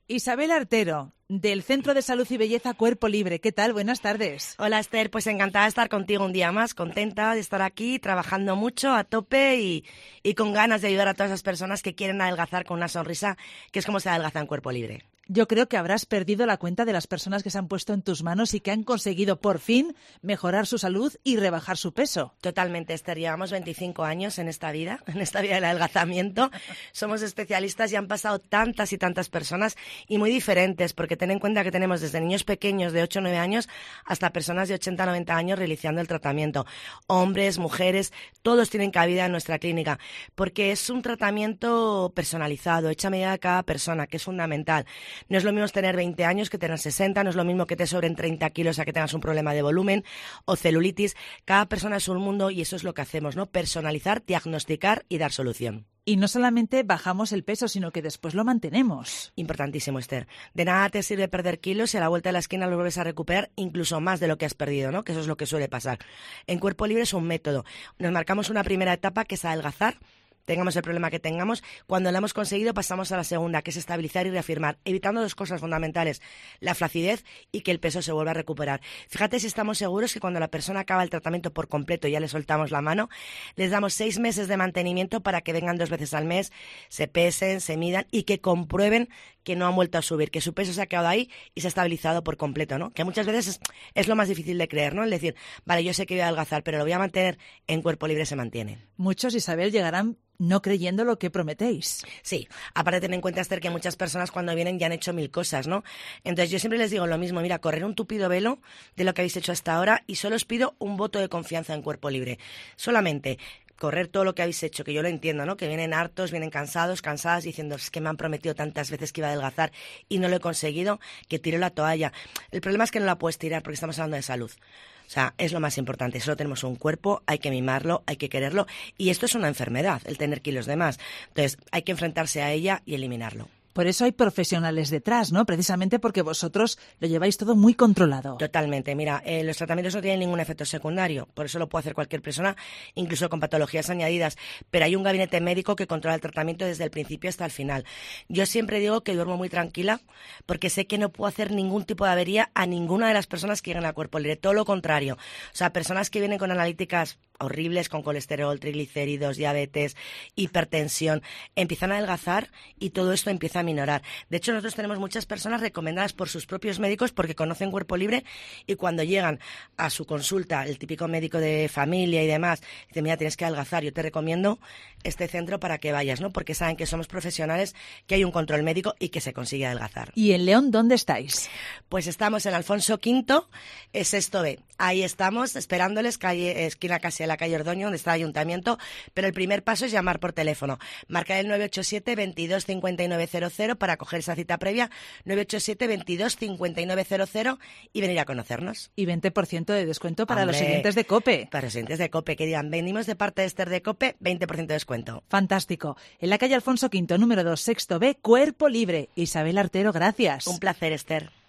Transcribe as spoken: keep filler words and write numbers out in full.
Isabel Artero, del Centro de Salud y Belleza Cuerpo Libre. ¿Qué tal? Buenas tardes. Hola, Esther. Pues encantada de estar contigo un día más. Contenta de estar aquí, trabajando mucho, a tope y, y con ganas de ayudar a todas las personas que quieren adelgazar con una sonrisa, que es como se adelgaza en Cuerpo Libre. Yo creo que habrás perdido la cuenta de las personas que se han puesto en tus manos y que han conseguido por fin mejorar su salud y rebajar su peso. Totalmente, Esther. Llevamos veinticinco años en esta vida, en esta vida del adelgazamiento. Somos especialistas y han pasado tantas y tantas personas y muy diferentes, porque ten en cuenta que tenemos desde niños pequeños de ocho o nueve años hasta personas de ochenta a noventa años realizando el tratamiento. Hombres, mujeres, todos tienen cabida en nuestra clínica, porque es un tratamiento personalizado, hecho a medida de cada persona, que es fundamental. No es lo mismo tener veinte años que tener sesenta, no es lo mismo que te sobren treinta kilos a que tengas un problema de volumen o celulitis. Cada persona es un mundo y eso es lo que hacemos, ¿no? Personalizar, diagnosticar y dar solución. Y no solamente bajamos el peso, sino que después lo mantenemos. Importantísimo, Esther. De nada te sirve perder kilos si a la vuelta de la esquina lo vuelves a recuperar incluso más de lo que has perdido, ¿no? Que eso es lo que suele pasar. En Cuerpo Libre es un método. Nos marcamos una primera etapa que es adelgazar. Tengamos el problema que tengamos, cuando lo hemos conseguido pasamos a la segunda, que es estabilizar y reafirmar, evitando dos cosas fundamentales, la flacidez y que el peso se vuelva a recuperar. Fíjate si estamos seguros que cuando la persona acaba el tratamiento por completo y ya le soltamos la mano, les damos seis meses de mantenimiento para que vengan dos veces al mes, se pesen, se midan y que comprueben que no han vuelto a subir, que su peso se ha quedado ahí y se ha estabilizado por completo, ¿no? Que muchas veces es, es lo más difícil de creer, ¿no? El decir, vale, yo sé que voy a adelgazar, pero lo voy a mantener, en Cuerpo Libre se mantiene. Muchos, Isabel, llegarán no creyendo lo que prometéis. Sí, aparte ten en cuenta, Esther, que muchas personas cuando vienen ya han hecho mil cosas, ¿no? Entonces yo siempre les digo lo mismo, mira, correr un tupido velo de lo que habéis hecho hasta ahora y solo os pido un voto de confianza en Cuerpo Libre. Solamente correr todo lo que habéis hecho, que yo lo entiendo, ¿no? Que vienen hartos, vienen cansados, cansadas, diciendo, es que me han prometido tantas veces que iba a adelgazar y no lo he conseguido, que tiro la toalla. El problema es que no la puedes tirar porque estamos hablando de salud. O sea, es lo más importante. Solo tenemos un cuerpo, hay que mimarlo, hay que quererlo. Y esto es una enfermedad, el tener kilos de más. Entonces, hay que enfrentarse a ella y eliminarlo. Por eso hay profesionales detrás, ¿no? Precisamente porque vosotros lo lleváis todo muy controlado. Totalmente. Mira, eh, los tratamientos no tienen ningún efecto secundario. Por eso lo puede hacer cualquier persona, incluso con patologías añadidas. Pero hay un gabinete médico que controla el tratamiento desde el principio hasta el final. Yo siempre digo que duermo muy tranquila porque sé que no puedo hacer ningún tipo de avería a ninguna de las personas que lleguen a Cuerpo Libre. Todo lo contrario. O sea, personas que vienen con analíticas horribles, con colesterol, triglicéridos, diabetes, hipertensión, empiezan a adelgazar y todo esto empieza a minorar. De hecho, nosotros tenemos muchas personas recomendadas por sus propios médicos porque conocen Cuerpo Libre y cuando llegan a su consulta, el típico médico de familia y demás, dice, mira, tienes que adelgazar, yo te recomiendo este centro para que vayas, ¿no? Porque saben que somos profesionales, que hay un control médico y que se consigue adelgazar. ¿Y en León dónde estáis? Pues estamos en Alfonso quinto, sexto B. Ahí estamos, esperándoles, calle, esquina casi a la calle Ordoño, donde está el ayuntamiento, pero el primer paso es llamar por teléfono. Marcar el nueve ocho siete, veintidós, cincuenta y nueve cero cero para coger esa cita previa, nueve ocho siete, veintidós, cincuenta y nueve cero cero y venir a conocernos. Y veinte por ciento de descuento para Hombre, los oyentes de COPE. Para los oyentes de COPE, que digan, venimos de parte de Esther de COPE, veinte por ciento de descuento. Fantástico. En la calle Alfonso quinto, número dos, sexto B, Cuerpo Libre. Isabel Artero, gracias. Un placer, Esther.